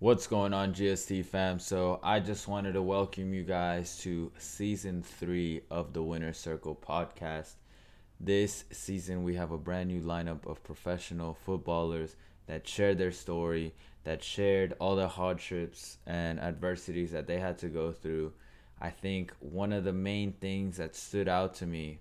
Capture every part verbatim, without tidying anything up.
What's going on, G S T fam? So, I just wanted to welcome you guys to season three of the Winner Circle podcast. This season, we have a brand new lineup of professional footballers that shared their story, that shared all the hardships and adversities that they had to go through. I think one of the main things that stood out to me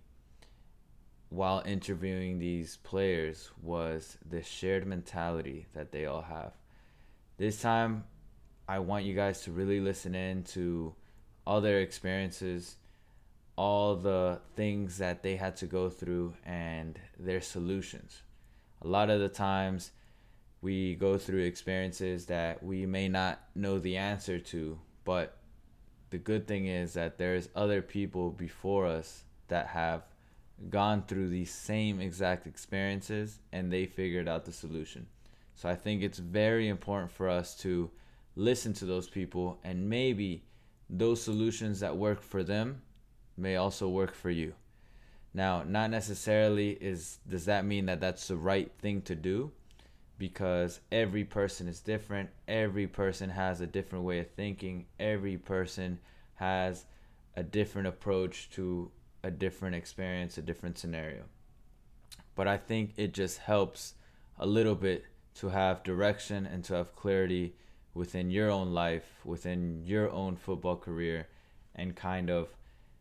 while interviewing these players was the shared mentality that they all have. This time, I want you guys to really listen in to all their experiences, all the things that they had to go through, and their solutions. A lot of the times, we go through experiences that we may not know the answer to, but the good thing is that there's other people before us that have gone through these same exact experiences and they figured out the solution. So I think it's very important for us to listen to those people, and maybe those solutions that work for them may also work for you. Now, not necessarily is does that mean that that's the right thing to do, because every person is different. Every person has a different way of thinking. Every person has a different approach to a different experience, a different scenario. But I think it just helps a little bit to have direction and to have clarity within your own life, within your own football career, and kind of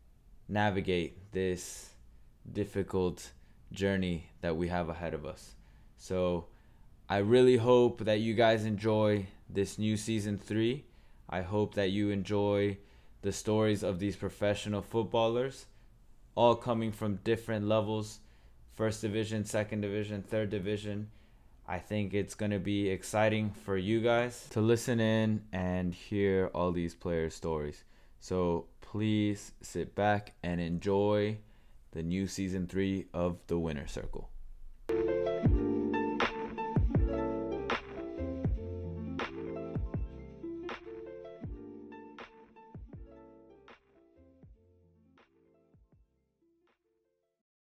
navigate this difficult journey that we have ahead of us. So I really hope that you guys enjoy this new season three. I hope that you enjoy the stories of these professional footballers, all coming from different levels: first division, second division, third division. I think it's going to be exciting for you guys to listen in and hear all these players' stories. So please sit back and enjoy the new season three of the Winner Circle.